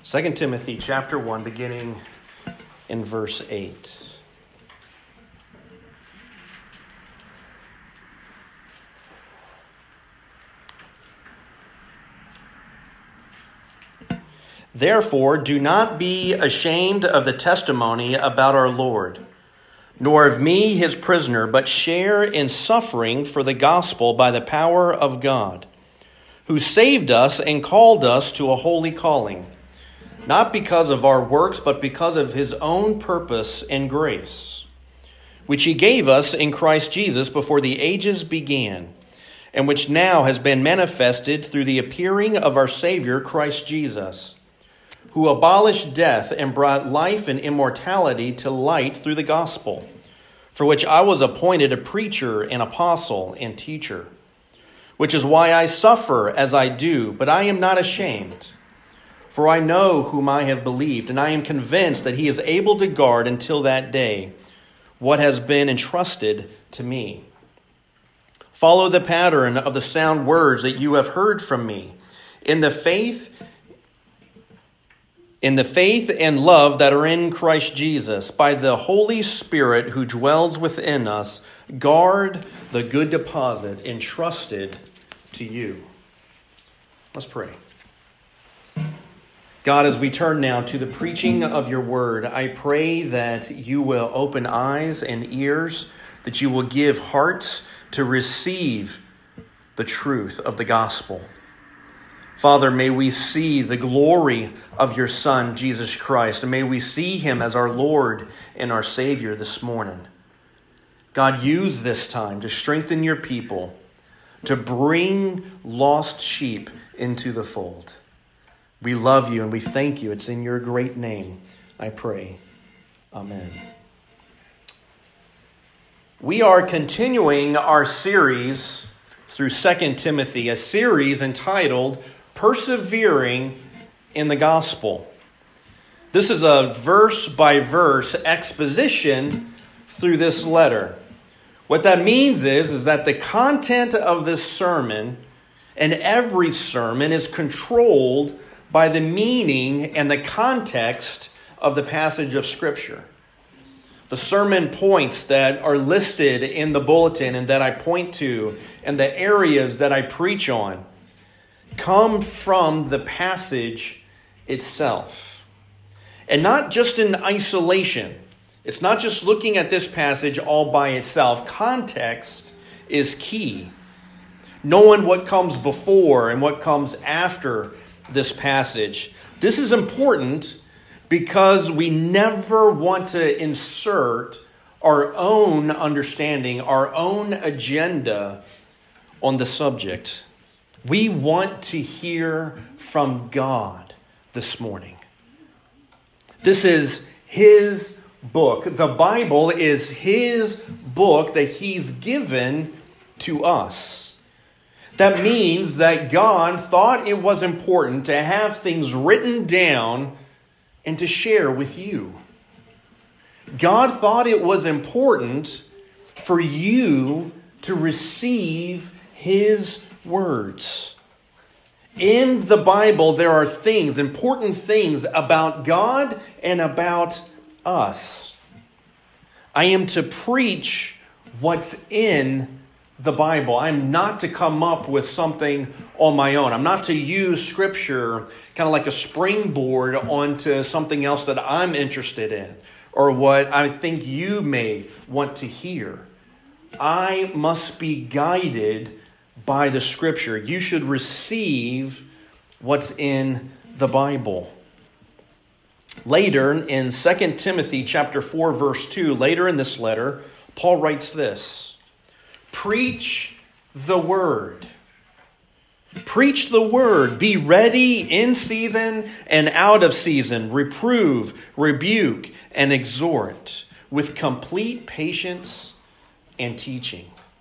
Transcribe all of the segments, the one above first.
2 Timothy chapter 1, beginning in verse 8. Therefore, do not be ashamed of the testimony about our Lord, nor of me, his prisoner, but share in suffering for the gospel by the power of God, who saved us and called us to a holy calling, not because of our works, but because of his own purpose and grace, which he gave us in Christ Jesus before the ages began, and which now has been manifested through the appearing of our Savior, Christ Jesus, who abolished death and brought life and immortality to light through the gospel, for which I was appointed a preacher and apostle and teacher, which is why I suffer as I do, but I am not ashamed. For I know whom I have believed, and I am convinced that he is able to guard until that day what has been entrusted to me. Follow the pattern of the sound words that you have heard from me, in the faith and love that are in Christ Jesus. By the Holy Spirit who dwells within us, guard the good deposit entrusted to you. Let's pray. God, as we turn now to the preaching of your word, I pray that you will open eyes and ears, that you will give hearts to receive the truth of the gospel. Father, may we see the glory of your Son, Jesus Christ, and may we see him as our Lord and our Savior this morning. God, use this time to strengthen your people, to bring lost sheep into the fold. We love you and we thank you. It's in your great name I pray. Amen. We are continuing our series through 2 Timothy, a series entitled Persevering in the Gospel. This is a verse-by-verse exposition through this letter. What that means is that the content of this sermon and every sermon is controlled by the meaning and the context of the passage of Scripture. The sermon points that are listed in the bulletin and that I point to, and the areas that I preach on, come from the passage itself. And not just in isolation. It's not just looking at this passage all by itself. Context is key. Knowing what comes before and what comes after this passage. This is important because we never want to insert our own understanding, our own agenda on the subject. We want to hear from God this morning. This is his book. The Bible is his book that he's given to us. That means that God thought it was important to have things written down and to share with you. God thought it was important for you to receive his words. In the Bible, there are things, important things about God and about us. I am to preach what's in the Bible. I'm not to come up with something on my own. I'm not to use Scripture kind of like a springboard onto something else that I'm interested in or what I think you may want to hear. I must be guided by the Scripture. You should receive what's in the Bible. Later in 2 Timothy chapter 4, verse 2, later in this letter, Paul writes this: preach the word. Preach the word. Be ready in season and out of season. Reprove, rebuke, and exhort with complete patience and teaching.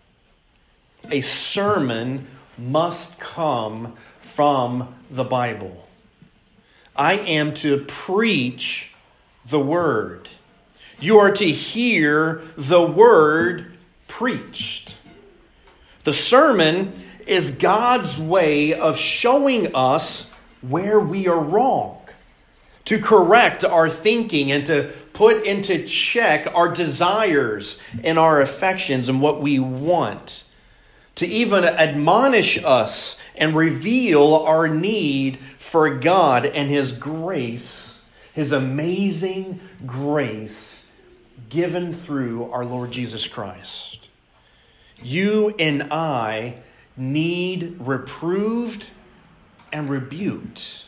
A sermon must come from the Bible. I am to preach the word. You are to hear the word preached. The sermon is God's way of showing us where we are wrong. to correct our thinking and to put into check our desires and our affections and what we want, to even admonish us and reveal our need for God and His grace, His amazing grace given through our Lord Jesus Christ. You and I need reproved and rebuked.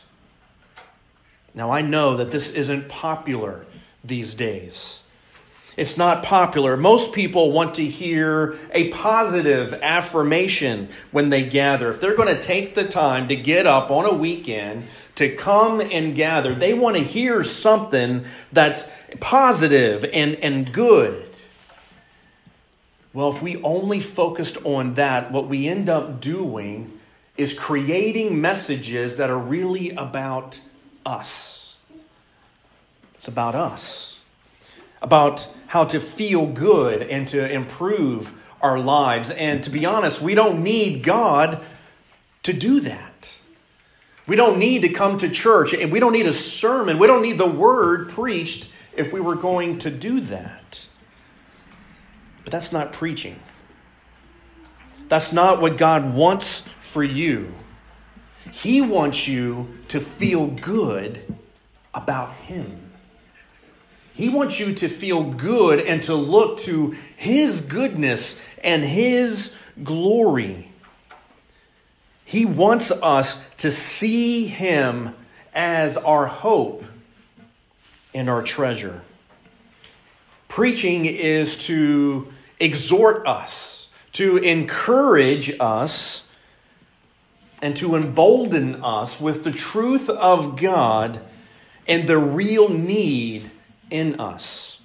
Now, I know that this isn't popular these days. It's not popular. Most people want to hear a positive affirmation when they gather. If they're going to take the time to get up on a weekend to come and gather, they want to hear something that's positive and good. Well, if we only focused on that, what we end up doing is creating messages that are really about us. It's about us. About how to feel good and to improve our lives. And to be honest, we don't need God to do that. We don't need to come to church, and we don't need a sermon. We don't need the word preached if we were going to do that. But that's not preaching. That's not what God wants for you. He wants you to feel good about Him. He wants you to feel good and to look to His goodness and His glory. He wants us to see Him as our hope and our treasure. Preaching is to exhort us, to encourage us, and to embolden us with the truth of God and the real need in us.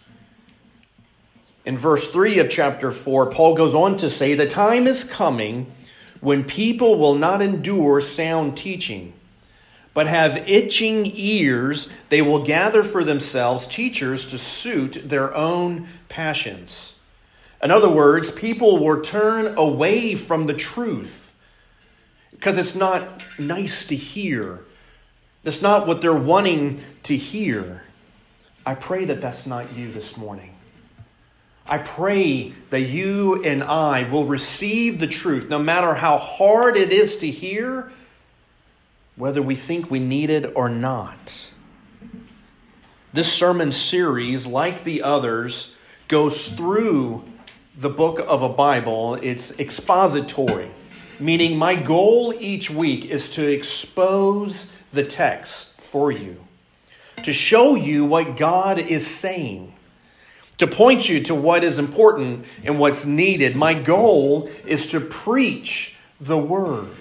In verse 3 of chapter 4, Paul goes on to say, "The time is coming when people will not endure sound teaching, but have itching ears. They will gather for themselves teachers to suit their own passions." In other words, people will turn away from the truth because it's not nice to hear. That's not what they're wanting to hear. I pray that that's not you this morning. I pray that you and I will receive the truth, no matter how hard it is to hear, whether we think we need it or not. This sermon series, like the others, goes through the book of a Bible. It's expository, meaning my goal each week is to expose the text for you, to show you what God is saying, to point you to what is important and what's needed. My goal is to preach the Word.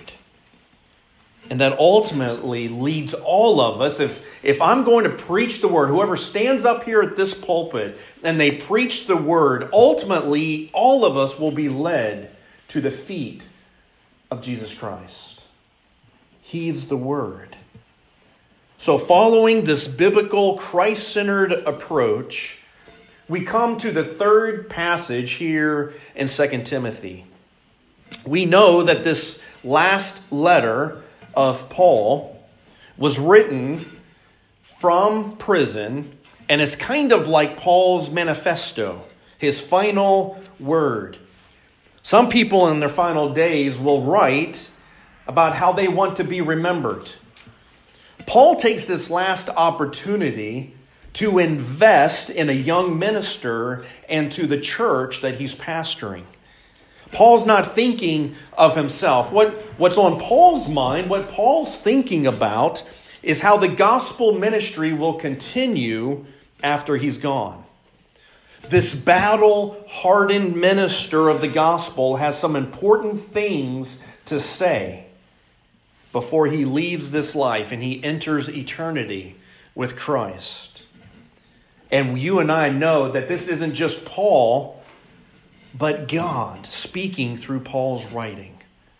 And that ultimately leads all of us, if I'm going to preach the Word, whoever stands up here at this pulpit and they preach the Word, ultimately all of us will be led to the feet of Jesus Christ. He's the Word. So following this biblical, Christ-centered approach, we come to the third passage here in 2 Timothy. We know that this last letter of Paul was written from prison, and it's kind of like Paul's manifesto, his final word. Some people in their final days will write about how they want to be remembered. Paul takes this last opportunity to invest in a young minister and to the church that he's pastoring. Paul's not thinking of himself. What's on Paul's mind, what Paul's thinking about, is how the gospel ministry will continue after he's gone. This battle-hardened minister of the gospel has some important things to say before he leaves this life and he enters eternity with Christ. And you and I know that this isn't just Paul, but God speaking through Paul's writing.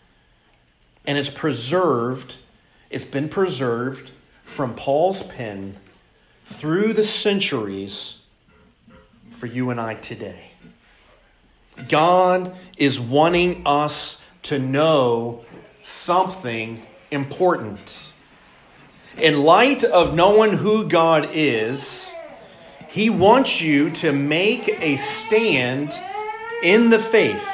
And it's been preserved from Paul's pen through the centuries for you and I today. God is wanting us to know something important. In light of knowing who God is, He wants you to make a stand in the faith.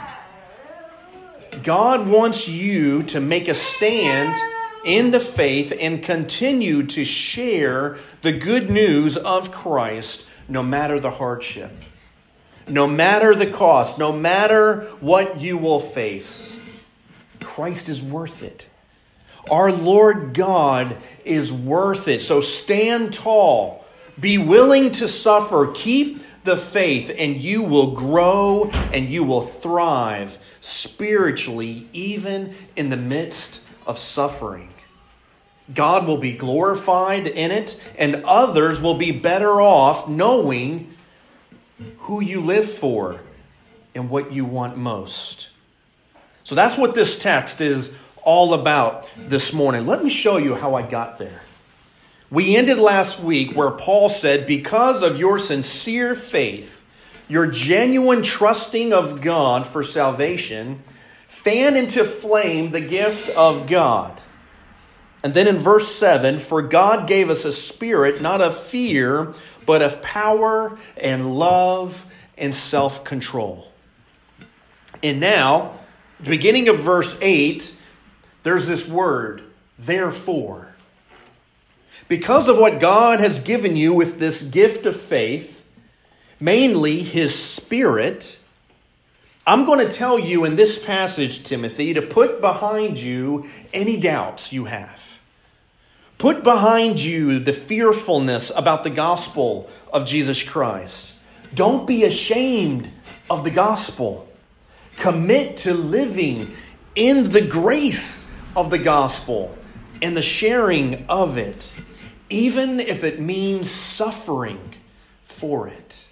God wants you to make a stand in the faith and continue to share the good news of Christ no matter the hardship, no matter the cost, no matter what you will face. Christ is worth it. Our Lord God is worth it. So stand tall. Be willing to suffer. Keep the faith, and you will grow and you will thrive spiritually, even in the midst of suffering. God will be glorified in it, and others will be better off knowing who you live for and what you want most. So that's what this text is all about this morning. Let me show you how I got there. We ended last week where Paul said, because of your sincere faith, your genuine trusting of God for salvation, fan into flame the gift of God. And then in verse 7, for God gave us a spirit not of fear, but of power and love and self-control. And now, beginning of verse 8, there's this word, therefore. Because of what God has given you with this gift of faith, mainly His Spirit, I'm going to tell you in this passage, Timothy, to put behind you any doubts you have. Put behind you the fearfulness about the gospel of Jesus Christ. Don't be ashamed of the gospel. Commit to living in the grace of the gospel and the sharing of it, even if it means suffering for it.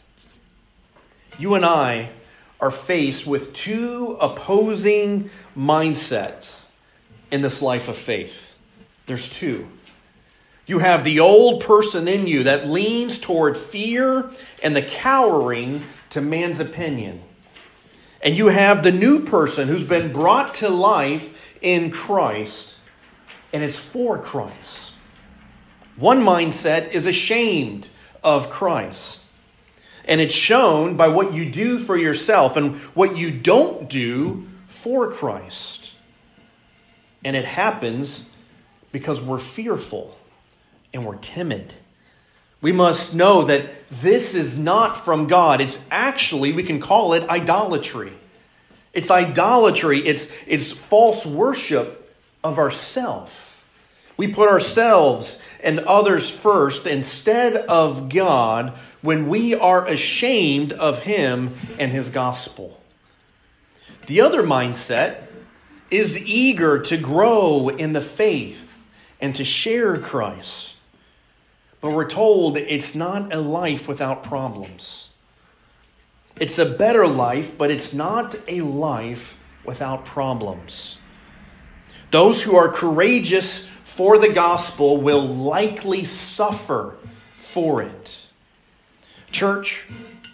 You and I are faced with two opposing mindsets in this life of faith. There's two. You have the old person in you that leans toward fear and the cowering to man's opinion. And you have the new person who's been brought to life in Christ, and it's for Christ. One mindset is ashamed of Christ, and it's shown by what you do for yourself and what you don't do for Christ. And it happens because we're fearful and we're timid. We must know that this is not from God. It's actually, we can call it idolatry. It's idolatry. It's false worship of ourself. We put ourselves and others first instead of God when we are ashamed of Him and His gospel. The other mindset is eager to grow in the faith and to share Christ. But we're told it's not a life without problems. It's a better life, but it's not a life without problems. Those who are courageous for the gospel will likely suffer for it. Church,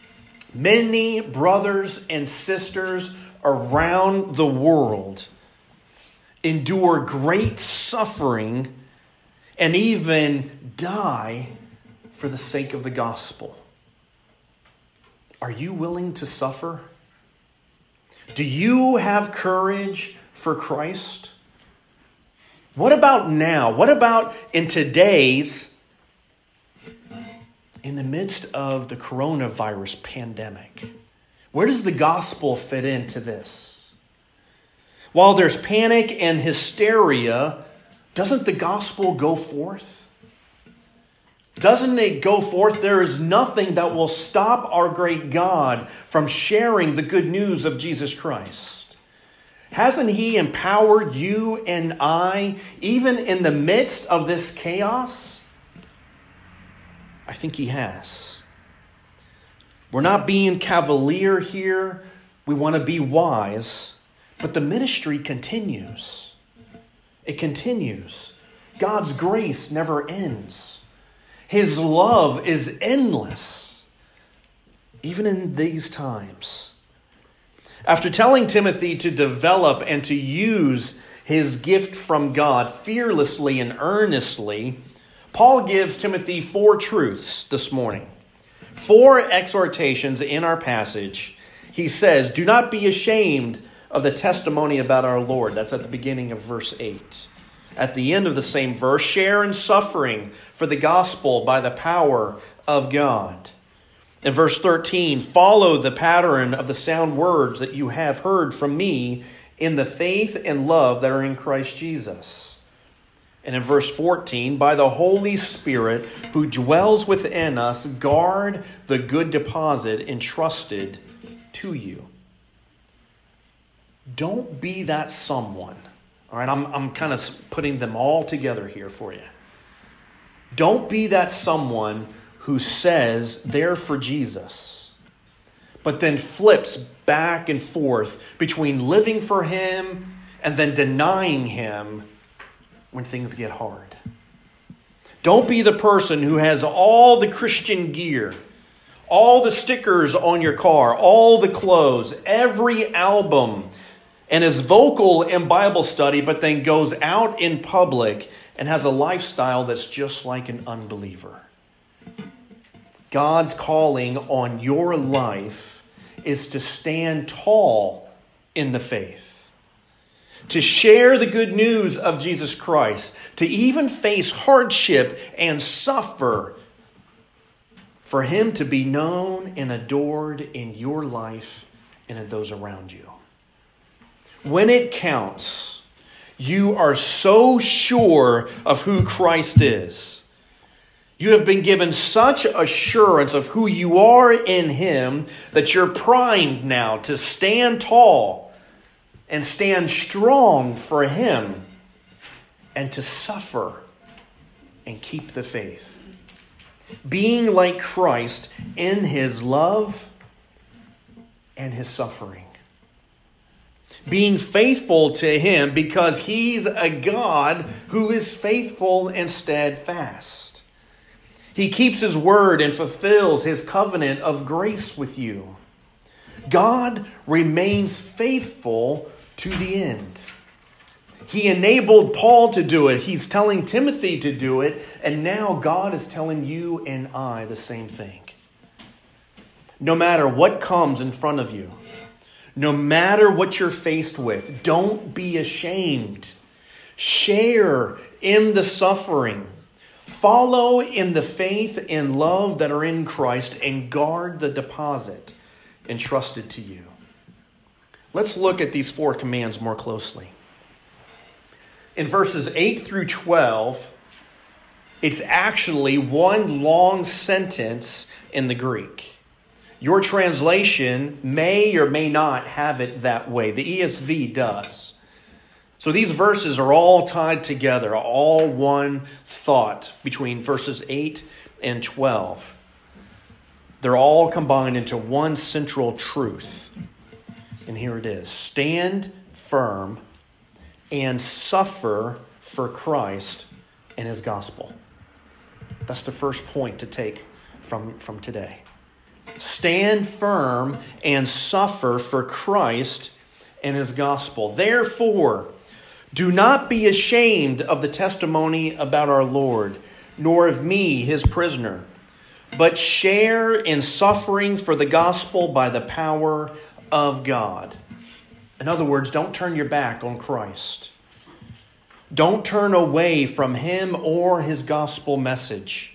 many brothers and sisters around the world endure great suffering and even die for the sake of the gospel. Are you willing to suffer? Do you have courage for Christ? What about now? What about in the midst of the coronavirus pandemic? Where does the gospel fit into this? While there's panic and hysteria, doesn't the gospel go forth? Doesn't it go forth? There is nothing that will stop our great God from sharing the good news of Jesus Christ. Hasn't He empowered you and I, even in the midst of this chaos? I think He has. We're not being cavalier here. We want to be wise. But the ministry continues. It continues. God's grace never ends. His love is endless, even in these times. After telling Timothy to develop and to use his gift from God, fearlessly and earnestly, Paul gives Timothy 4 truths this morning. 4 exhortations in our passage. He says, do not be ashamed of the testimony about our Lord. That's at the beginning of verse 8. At the end of the same verse, share in suffering for the gospel by the power of God. In verse 13, follow the pattern of the sound words that you have heard from me in the faith and love that are in Christ Jesus. And in verse 14, by the Holy Spirit who dwells within us, guard the good deposit entrusted to you. Don't be that someone. All right, I'm kind of putting them all together here for you. Don't be that someone who says they're for Jesus, but then flips back and forth between living for him and then denying him when things get hard. Don't be the person who has all the Christian gear, all the stickers on your car, all the clothes, every album, and is vocal in Bible study, but then goes out in public and has a lifestyle that's just like an unbeliever. God's calling on your life is to stand tall in the faith, to share the good news of Jesus Christ, to even face hardship and suffer for him to be known and adored in your life and in those around you. When it counts, you are so sure of who Christ is. You have been given such assurance of who you are in him that you're primed now to stand tall and stand strong for him and to suffer and keep the faith. Being like Christ in his love and his suffering. Being faithful to him because he's a God who is faithful and steadfast. He keeps his word and fulfills his covenant of grace with you. God remains faithful to the end. He enabled Paul to do it. He's telling Timothy to do it. And now God is telling you and I the same thing. No matter what comes in front of you, no matter what you're faced with, don't be ashamed. Share in the suffering. Follow in the faith and love that are in Christ and guard the deposit entrusted to you. Let's look at these 4 commands more closely. In verses 8 through 12, it's actually one long sentence in the Greek. Your translation may or may not have it that way. The ESV does. So these verses are all tied together, all one thought between verses 8 and 12. They're all combined into one central truth. And here it is. Stand firm and suffer for Christ and his gospel. That's the first point to take from today. Stand firm and suffer for Christ and his gospel. Therefore, do not be ashamed of the testimony about our Lord, nor of me, his prisoner, but share in suffering for the gospel by the power of God. In other words, don't turn your back on Christ. Don't turn away from him or his gospel message.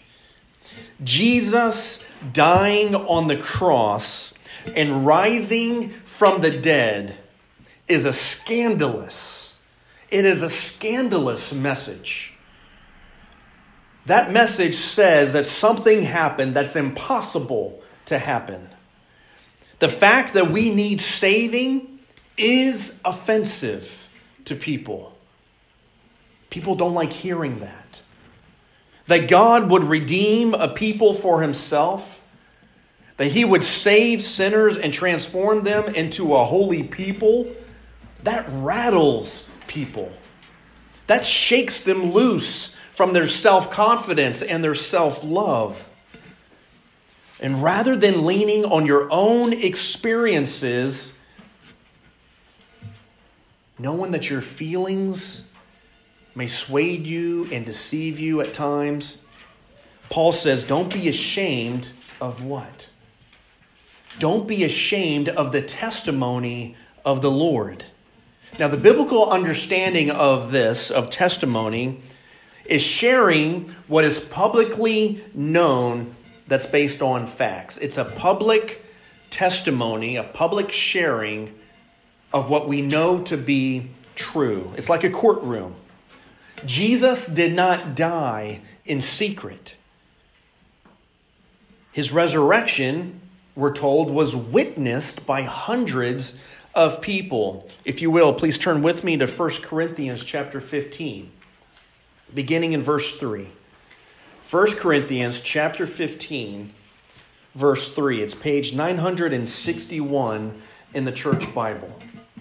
Jesus dying on the cross and rising from the dead is a scandalous message. That message says that something happened that's impossible to happen. The fact that we need saving is offensive to people. People don't like hearing that. That God would redeem a people for himself. That he would save sinners and transform them into a holy people. That rattles people. That shakes them loose from their self-confidence and their self-love. And rather than leaning on your own experiences, knowing that your feelings may sway you and deceive you at times, Paul says, don't be ashamed of what? Don't be ashamed of the testimony of the Lord. Now, the biblical understanding of this, of testimony, is sharing what is publicly known that's based on facts. It's a public testimony, a public sharing of what we know to be true. It's like a courtroom. Jesus did not die in secret. His resurrection, we're told, was witnessed by hundreds of people. If you will, please turn with me to 1 Corinthians chapter 15, beginning in verse 3. 1 Corinthians chapter 15, verse 3. It's page 961 in the Church Bible.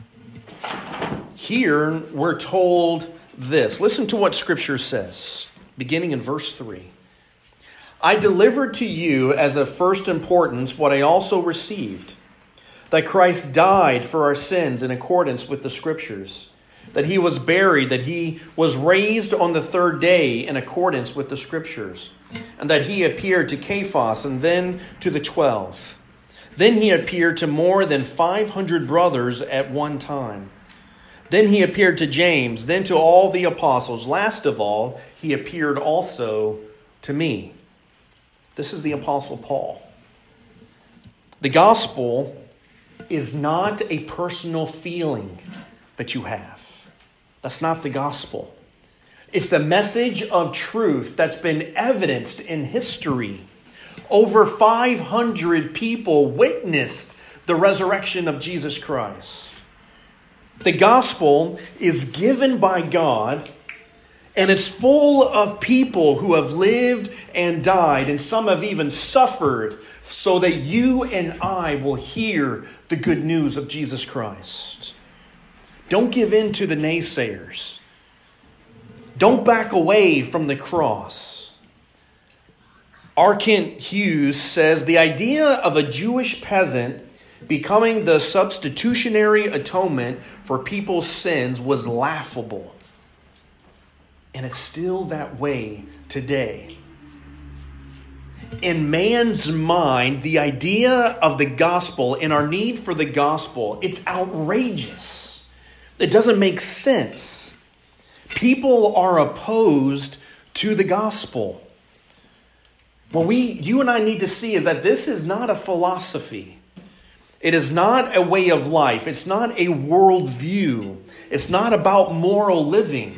Here we're told this. Listen to what Scripture says, beginning in verse 3. I delivered to you as of first importance what I also received, that Christ died for our sins in accordance with the Scriptures, that he was buried, that he was raised on the third day in accordance with the Scriptures, and that he appeared to Cephas and then to the 12. Then he appeared to more than 500 brothers at one time. Then he appeared to James, then to all the apostles. Last of all, he appeared also to me. This is the Apostle Paul. The gospel is not a personal feeling that you have. That's not the gospel. It's a message of truth that's been evidenced in history. Over 500 people witnessed the resurrection of Jesus Christ. The gospel is given by God, and it's full of people who have lived and died, and some have even suffered, so that you and I will hear the good news of Jesus Christ. Don't give in to the naysayers. Don't back away from the cross. R. Kent Hughes says, the idea of a Jewish peasant becoming the substitutionary atonement for people's sins was laughable. And it's still that way today. In man's mind, the idea of the gospel and our need for the gospel, it's outrageous. It doesn't make sense. People are opposed to the gospel. What you and I need to see is that this is not a philosophy. It is not a way of life. It's not a worldview. It's not about moral living.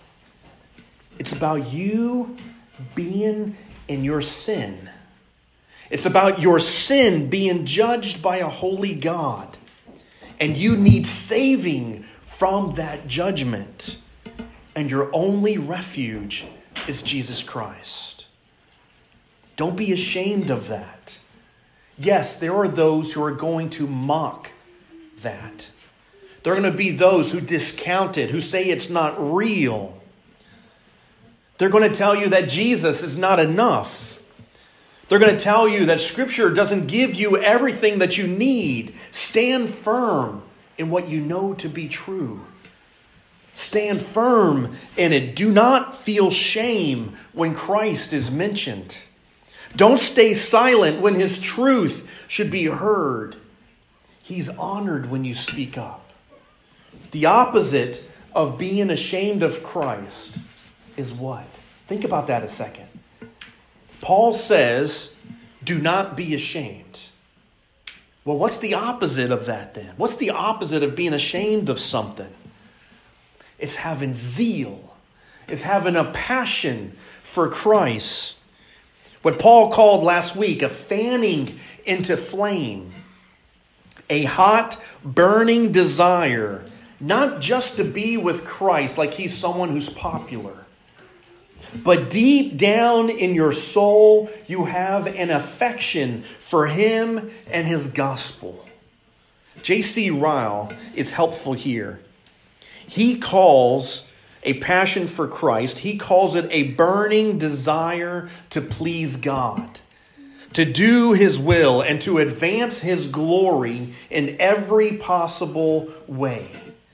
It's about you being in your sin. It's about your sin being judged by a holy God. And you need saving from that judgment. And your only refuge is Jesus Christ. Don't be ashamed of that. Yes, there are those who are going to mock that. There are going to be those who discount it, who say it's not real. They're going to tell you that Jesus is not enough. They're going to tell you that Scripture doesn't give you everything that you need. Stand firm in what you know to be true. Stand firm in it. Do not feel shame when Christ is mentioned. Don't stay silent when His truth should be heard. He's honored when you speak up. The opposite of being ashamed of Christ is what? Think about that a second. Paul says, do not be ashamed. Well, what's the opposite of that then? What's the opposite of being ashamed of something? It's having zeal. It's having a passion for Christ. What Paul called last week a fanning into flame. A hot, burning desire, not just to be with Christ like He's someone who's popular. But deep down in your soul, you have an affection for Him and His gospel. J.C. Ryle is helpful here. He calls a passion for Christ, he calls it a burning desire to please God, to do His will and to advance His glory in every possible way.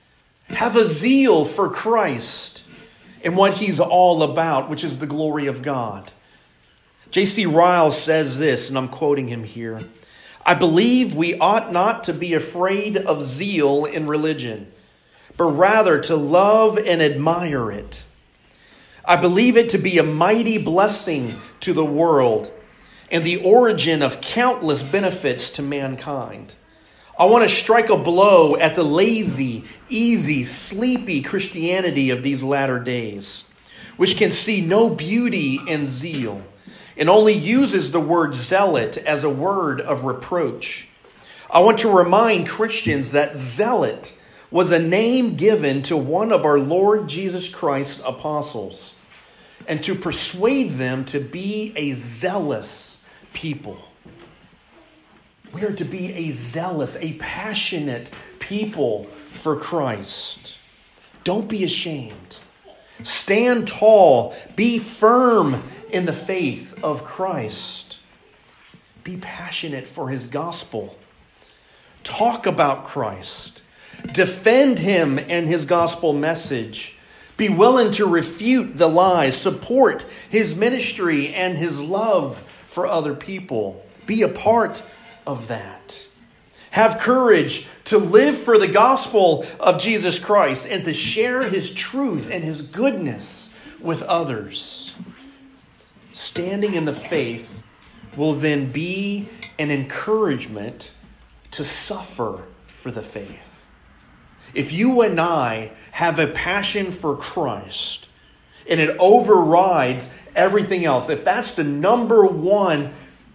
Have a zeal for Christ and what He's all about, which is the glory of God. J.C. Ryle says this, and I'm quoting him here. I believe we ought not to be afraid of zeal in religion, but rather to love and admire it. I believe it to be a mighty blessing to the world and the origin of countless benefits to mankind. I want to strike a blow at the lazy, easy, sleepy Christianity of these latter days, which can see no beauty in zeal and only uses the word zealot as a word of reproach. I want to remind Christians that zealot was a name given to one of our Lord Jesus Christ's apostles, and to persuade them to be a zealous people. We are to be a zealous, a passionate people for Christ. Don't be ashamed. Stand tall. Be firm in the faith of Christ. Be passionate for His gospel. Talk about Christ. Defend Him and His gospel message. Be willing to refute the lies. Support His ministry and His love for other people. Be a part of that. Have courage to live for the gospel of Jesus Christ and to share His truth and His goodness with others. Standing in the faith will then be an encouragement to suffer for the faith. If you and I have a passion for Christ and it overrides everything else, if that's the number one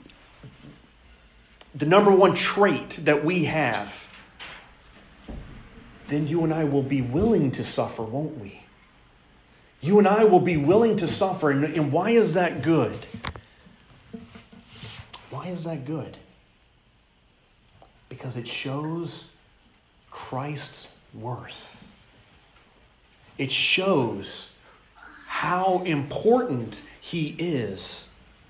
trait that we have, then you and I will be willing to suffer, won't we? You and I will be willing to suffer. And why is that good? Why is that good? Because it shows Christ's worth. It shows how important He is.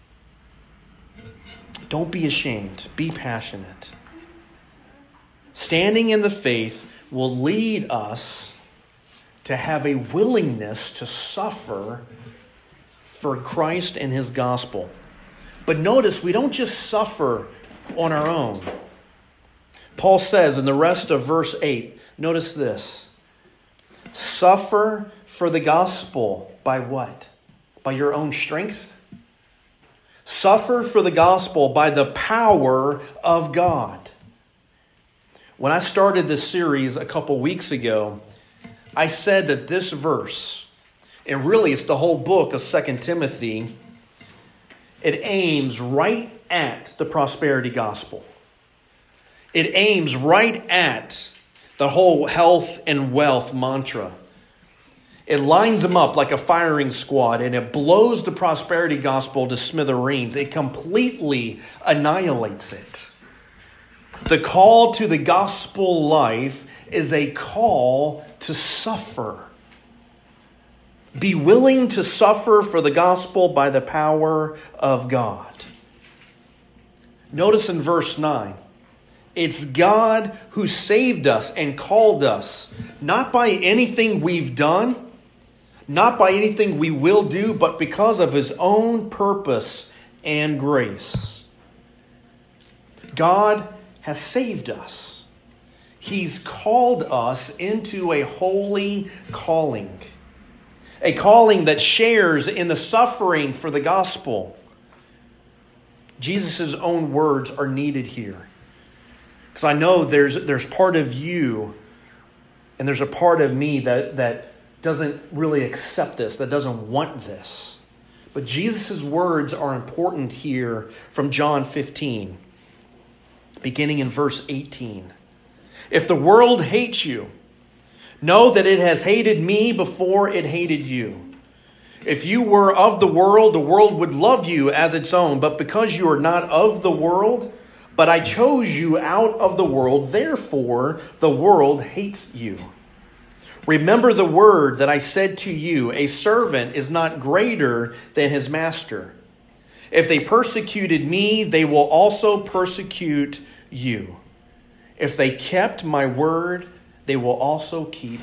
Don't be ashamed. Be passionate. Standing in the faith will lead us to have a willingness to suffer for Christ and His gospel. But notice, we don't just suffer on our own. Paul says in the rest of verse 8, notice this. Suffer for the gospel by what? By your own strength? Suffer for the gospel by the power of God. When I started this series a couple weeks ago, I said that this verse, and really it's the whole book of 2 Timothy, it aims right at the prosperity gospel. It aims right at the whole health and wealth mantra. It lines them up like a firing squad, and it blows the prosperity gospel to smithereens. It completely annihilates it. The call to the gospel life is a call to suffer. Be willing to suffer for the gospel by the power of God. Notice in verse 9, it's God who saved us and called us, not by anything we've done, not by anything we will do, but because of His own purpose and grace. God has saved us. He's called us into a holy calling. A calling that shares in the suffering for the gospel. Jesus' own words are needed here. Because I know there's part of you and there's a part of me that doesn't really accept this, that doesn't want this. But Jesus' words are important here from John 15, beginning in verse 18. If the world hates you, know that it has hated me before it hated you. If you were of the world would love you as its own. But because you are not of the world, but I chose you out of the world, therefore the world hates you. Remember the word that I said to you, a servant is not greater than his master. If they persecuted me, they will also persecute you. If they kept my word, they will also keep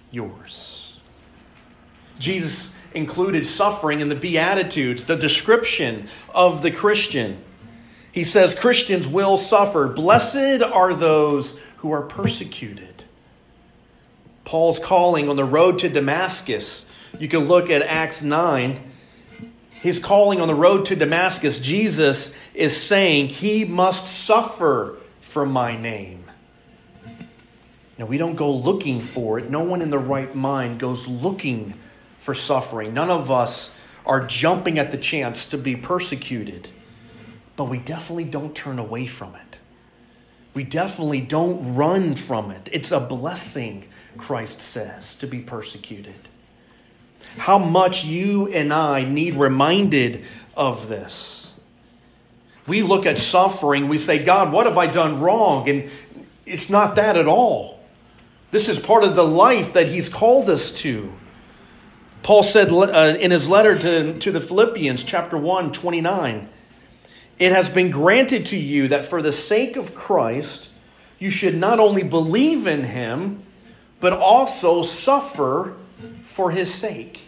yours. Jesus included suffering in the Beatitudes, the description of the Christian. He says Christians will suffer. Blessed are those who are persecuted. Paul's calling on the road to Damascus. You can look at Acts 9. His calling on the road to Damascus, Jesus is saying he must suffer for my name. Now, we don't go looking for it. No one in the right mind goes looking for suffering. None of us are jumping at the chance to be persecuted. But we definitely don't turn away from it. We definitely don't run from it. It's a blessing, Christ says, to be persecuted. How much you and I need reminded of this. We look at suffering, we say, God, what have I done wrong? And it's not that at all. This is part of the life that He's called us to. Paul said in his letter to the Philippians, chapter 1, 29, it has been granted to you that for the sake of Christ, you should not only believe in Him, but also suffer for His sake.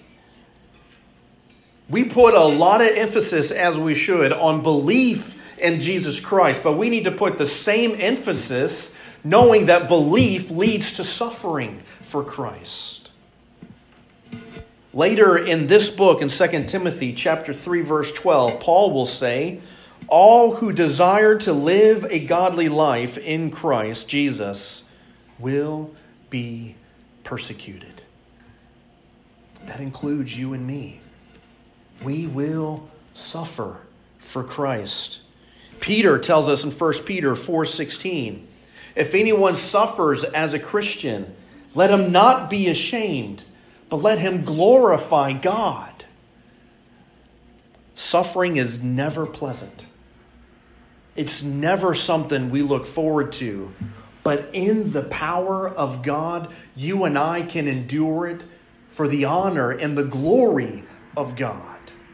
We put a lot of emphasis, as we should, on belief in Jesus Christ, but we need to put the same emphasis knowing that belief leads to suffering for Christ. Later in this book, in 2 Timothy chapter 3, verse 12, Paul will say, all who desire to live a godly life in Christ Jesus will be persecuted. That includes you and me. We will suffer for Christ. Peter tells us in 1 Peter 4:16, if anyone suffers as a Christian, let him not be ashamed, but let him glorify God. Suffering is never pleasant. It's never something we look forward to. But in the power of God, you and I can endure it for the honor and the glory of God.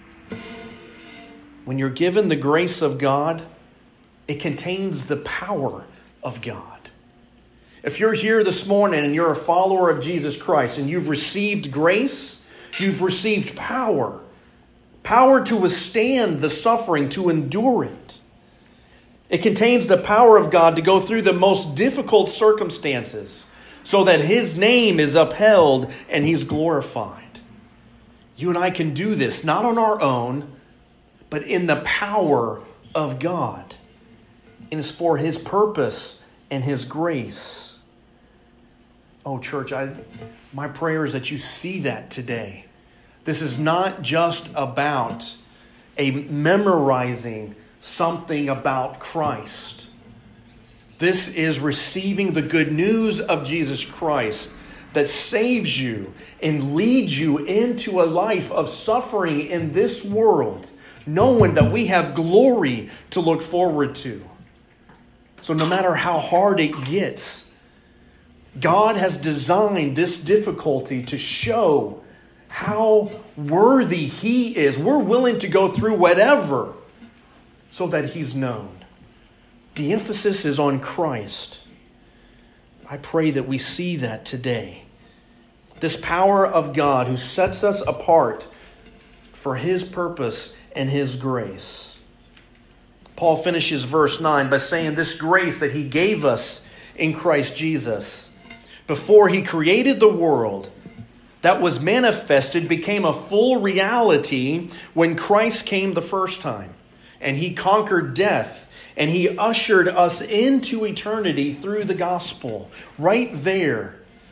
When you're given the grace of God, it contains the power of God. If you're here this morning and you're a follower of Jesus Christ and you've received grace, you've received power. Power to withstand the suffering, to endure it. It contains the power of God to go through the most difficult circumstances so that His name is upheld and He's glorified. You and I can do this not on our own, but in the power of God. And it's for His purpose and His grace. Oh, church, my prayer is that you see that today. This is not just about memorizing something about Christ. This is receiving the good news of Jesus Christ that saves you and leads you into a life of suffering in this world, knowing that we have glory to look forward to. So no matter how hard it gets, God has designed this difficulty to show how worthy He is. We're willing to go through whatever so that He's known. The emphasis is on Christ. I pray that we see that today. This power of God who sets us apart for His purpose and His grace. Paul finishes verse 9 by saying this grace that He gave us in Christ Jesus before He created the world, that was manifested, became a full reality when Christ came the first time. And He conquered death. And He ushered us into eternity through the gospel. Right there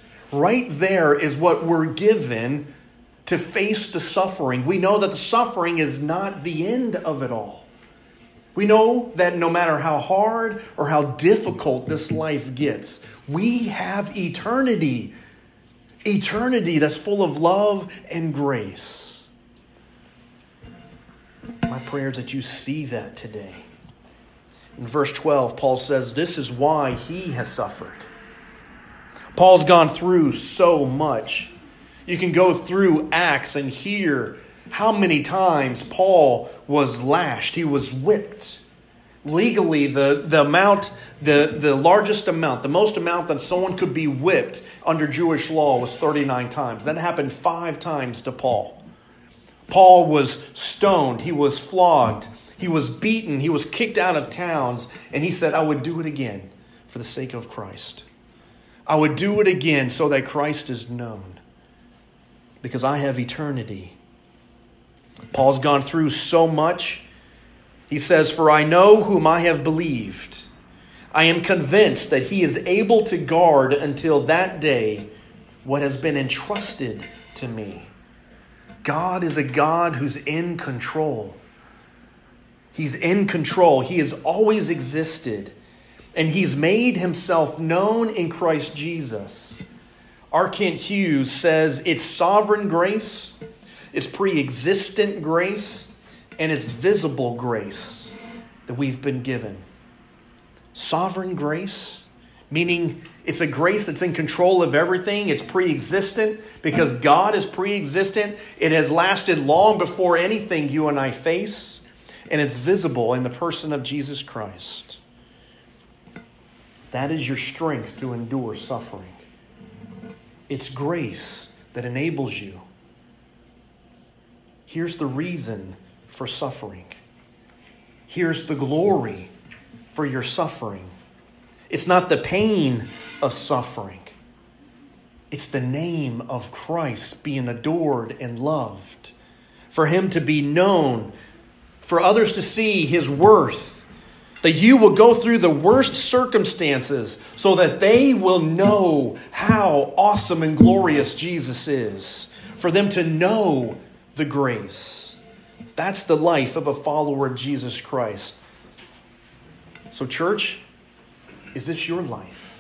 is what we're given to face the suffering. We know that the suffering is not the end of it all. We know that no matter how hard or how difficult this life gets, we have eternity. Eternity that's full of love and grace. My prayer is that you see that today. In verse 12, Paul says, this is why He has suffered. Paul's gone through so much. You can go through Acts and hear how many times Paul was lashed. He was whipped. Legally, the amount, the largest amount, the most amount that someone could be whipped under Jewish law was 39 times. That happened 5 times to Paul. Paul was stoned. He was flogged. He was beaten. He was kicked out of towns. And he said, I would do it again for the sake of Christ. I would do it again so that Christ is known, because I have eternity. Paul's gone through so much. He says, for I know whom I have believed. I am convinced that he is able to guard until that day what has been entrusted to me. God is a God who's in control. He's in control. He has always existed. And he's made himself known in Christ Jesus. R. Kent Hughes says it's sovereign grace, it's pre-existent grace, and it's visible grace that we've been given. Sovereign grace, meaning it's a grace that's in control of everything. It's pre-existent because God is pre-existent. It has lasted long before anything you and I face. And it's visible in the person of Jesus Christ. That is your strength to endure suffering. It's grace that enables you. Here's the reason for suffering. Here's the glory for your suffering. It's not the pain of suffering. It's the name of Christ being adored and loved. For him to be known, for others to see his worth. That you will go through the worst circumstances so that they will know how awesome and glorious Jesus is. For them to know the grace. That's the life of a follower of Jesus Christ. So church, is this your life?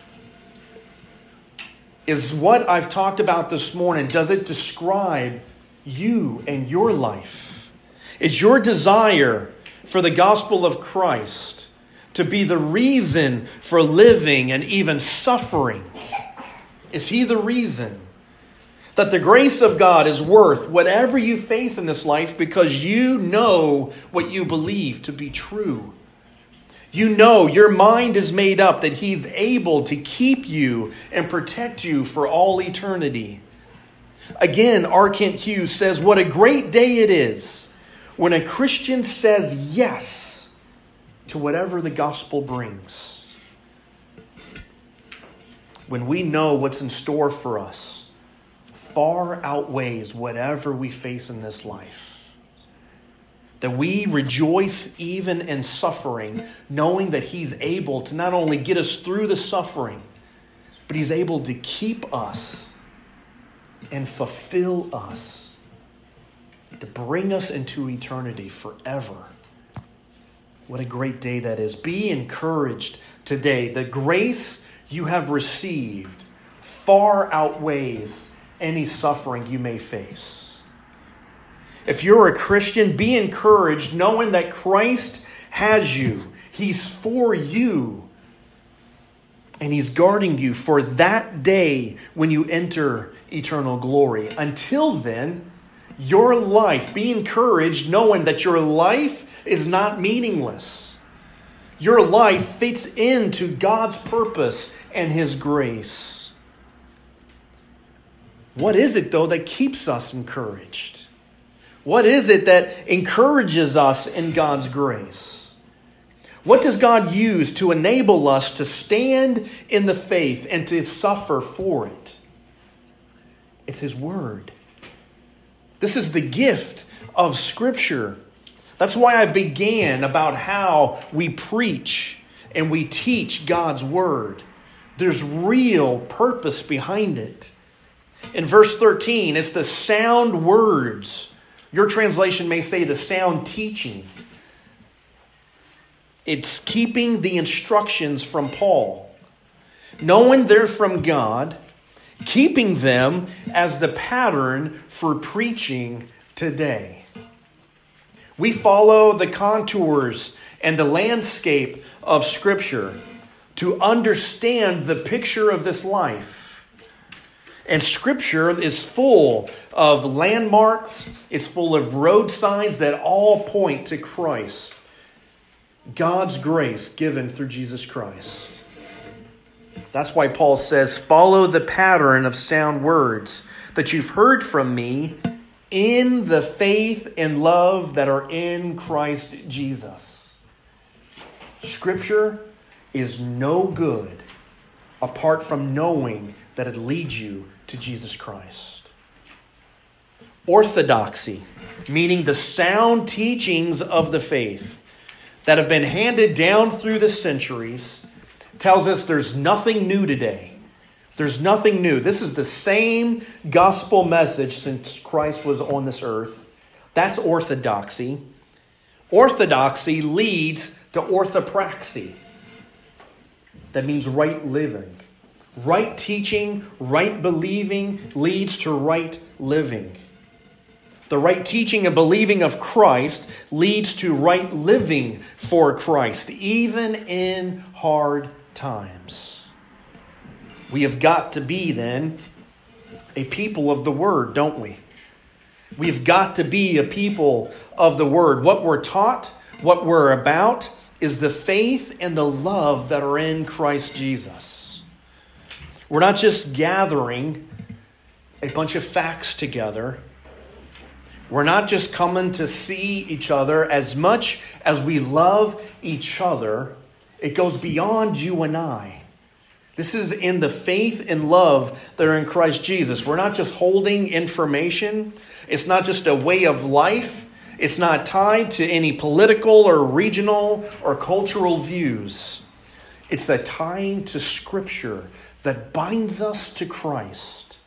Is what I've talked about this morning, does it describe you and your life? Is your desire for the gospel of Christ to be the reason for living and even suffering? Is he the reason? That the grace of God is worth whatever you face in this life because you know what you believe to be true. You know your mind is made up that he's able to keep you and protect you for all eternity. Again, R. Kent Hughes says, what a great day it is when a Christian says yes to whatever the gospel brings. When we know what's in store for us far outweighs whatever we face in this life. That we rejoice even in suffering, knowing that he's able to not only get us through the suffering, but he's able to keep us and fulfill us, to bring us into eternity forever. What a great day that is. Be encouraged today. The grace you have received far outweighs any suffering you may face. If you're a Christian, be encouraged knowing that Christ has you. He's for you. And he's guarding you for that day when you enter eternal glory. Until then, your life, be encouraged knowing that your life is not meaningless. Your life fits into God's purpose and his grace. What is it, though, that keeps us encouraged? What is it that encourages us in God's grace? What does God use to enable us to stand in the faith and to suffer for it? It's his word. This is the gift of Scripture. That's why I began about how we preach and we teach God's word. There's real purpose behind it. In verse 13, it's the sound words. Your translation may say the sound teaching. It's keeping the instructions from Paul. Knowing they're from God, keeping them as the pattern for preaching today. We follow the contours and the landscape of Scripture to understand the picture of this life. And Scripture is full of landmarks. It's full of road signs that all point to Christ. God's grace given through Jesus Christ. That's why Paul says, follow the pattern of sound words that you've heard from me in the faith and love that are in Christ Jesus. Scripture is no good apart from knowing that it leads you to Jesus Christ. Orthodoxy, meaning the sound teachings of the faith that have been handed down through the centuries, tells us there's nothing new today. There's nothing new. This is the same gospel message since Christ was on this earth. That's orthodoxy. Orthodoxy leads to orthopraxy. That means right living. Right teaching, right believing leads to right living. The right teaching and believing of Christ leads to right living for Christ, even in hard times. We have got to be, then, a people of the Word, don't we? We've got to be a people of the Word. What we're taught, what we're about, is the faith and the love that are in Christ Jesus. We're not just gathering a bunch of facts together. We're not just coming to see each other. As much as we love each other, it goes beyond you and I. This is in the faith and love that are in Christ Jesus. We're not just holding information. It's not just a way of life. It's not tied to any political or regional or cultural views. It's a tying to Scripture that binds us to Christ.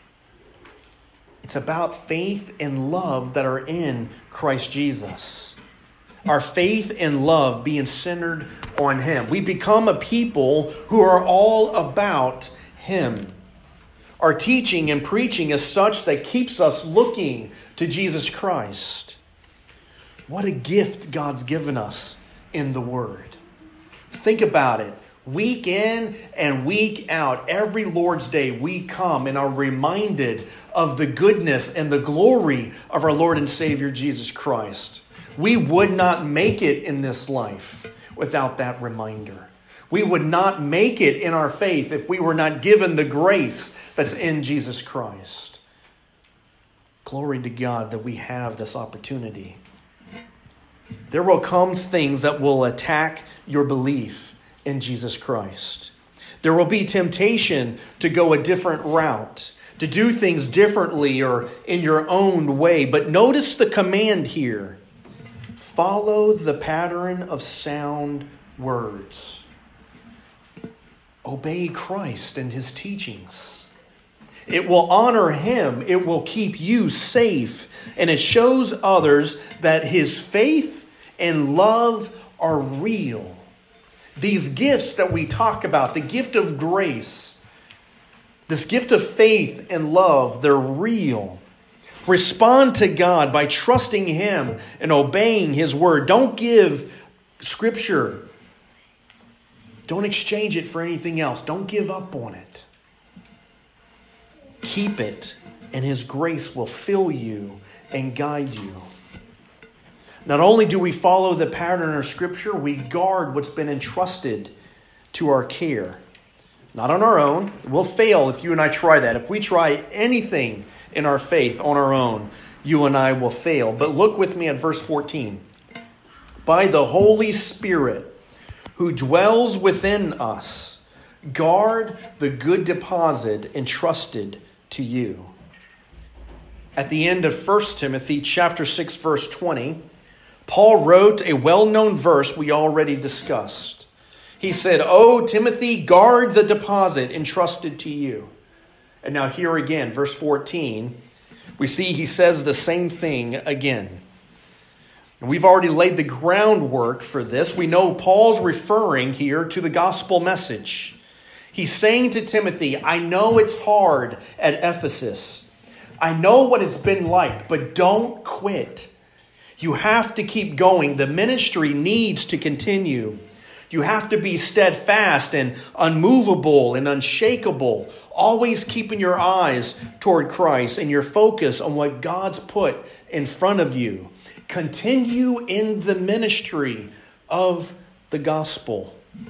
It's about faith and love that are in Christ Jesus. Our faith and love being centered on Him. We become a people who are all about Him. Our teaching and preaching is such that keeps us looking to Jesus Christ. What a gift God's given us in the Word. Think about it. Week in and week out, every Lord's Day, we come and are reminded of the goodness and the glory of our Lord and Savior Jesus Christ. We would not make it in this life without that reminder. We would not make it in our faith if we were not given the grace that's in Jesus Christ. Glory to God that we have this opportunity. There will come things that will attack your belief in Jesus Christ. There will be temptation to go a different route, to do things differently or in your own way. But notice the command here. Follow the pattern of sound words. Obey Christ and His teachings. It will honor Him. It will keep you safe. And it shows others that His faith and love are real. These gifts that we talk about, the gift of grace, this gift of faith and love, they're real. Respond to God by trusting Him and obeying His word. Don't give Scripture. Don't exchange it for anything else. Don't give up on it. Keep it, and His grace will fill you and guide you. Not only do we follow the pattern of Scripture, we guard what's been entrusted to our care. Not on our own. We'll fail if you and I try that. If we try anything in our faith on our own, you and I will fail. But look with me at verse 14. By the Holy Spirit who dwells within us, guard the good deposit entrusted to you. At the end of 1 Timothy chapter 6, verse 20, Paul wrote a well-known verse we already discussed. He said, "O Timothy, guard the deposit entrusted to you." And now here again, verse 14, we see he says the same thing again. And we've already laid the groundwork for this. We know Paul's referring here to the gospel message. He's saying to Timothy, I know it's hard at Ephesus. I know what it's been like, but don't quit. You have to keep going. The ministry needs to continue. You have to be steadfast and unmovable and unshakable, always keeping your eyes toward Christ and your focus on what God's put in front of you. Continue in the ministry. of the gospel.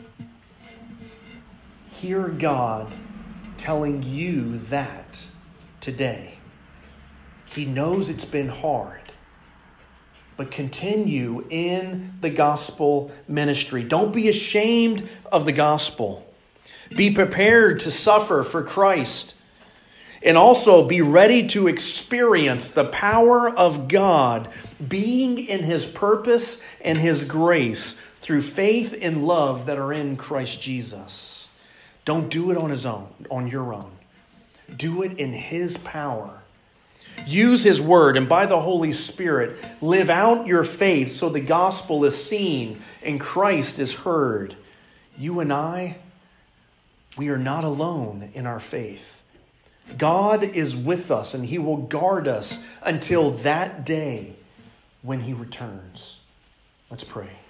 Hear God telling you that today. He knows it's been hard, but continue in the gospel ministry. Don't be ashamed of the gospel. Be prepared to suffer for Christ. And also be ready to experience the power of God being in His purpose and His grace through faith and love that are in Christ Jesus. Don't do it on your own. Do it in His power. Use His word, and by the Holy Spirit, live out your faith so the gospel is seen and Christ is heard. You and I, we are not alone in our faith. God is with us, and He will guard us until that day when He returns. Let's pray.